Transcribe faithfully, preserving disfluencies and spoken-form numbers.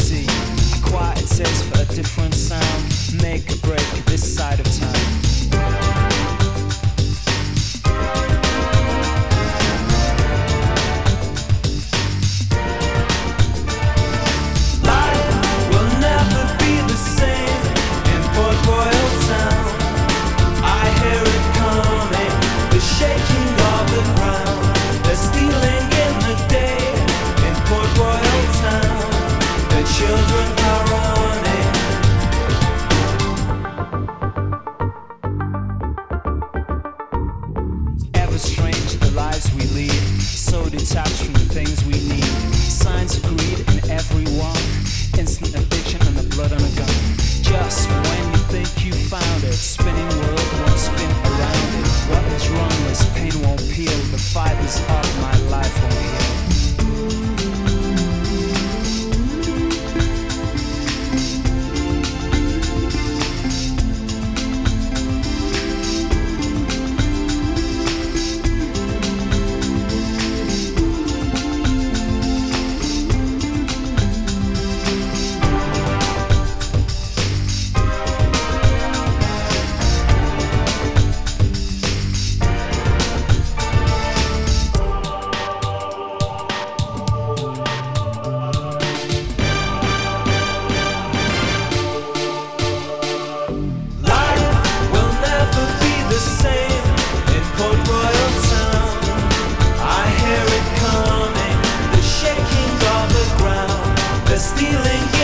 see. A quiet taste for a different sound. Make or break this side of town. Children are running. Ever strange the lives we lead, so detached from the things we need. Signs of greed in everyone, instant addiction and the blood on a gun. Just when you think you found it, spinning world won't spin around it. What is wrong is pain won't peel, the fibers of my life won't heal. Stealing